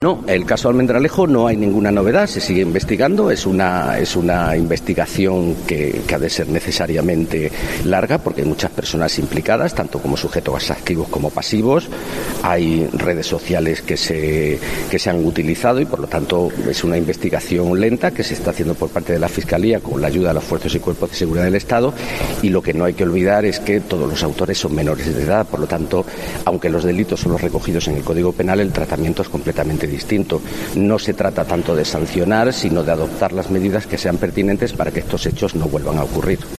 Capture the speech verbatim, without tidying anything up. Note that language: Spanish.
No, el caso Almendralejo no hay ninguna novedad, se sigue investigando, es una, es una investigación que, que ha de ser necesariamente larga porque hay muchas personas implicadas, tanto como sujetos activos como pasivos, hay redes sociales que se, que se han utilizado y por lo tanto es una investigación lenta que se está haciendo por parte de la Fiscalía con la ayuda de los fuerzas y cuerpos de seguridad del Estado y lo que no hay que olvidar es que todos los autores son menores de edad, por lo tanto, aunque los delitos son los recogidos en el Código Penal, el tratamiento es completamente distinto. No se trata tanto de sancionar, sino de adoptar las medidas que sean pertinentes para que estos hechos no vuelvan a ocurrir.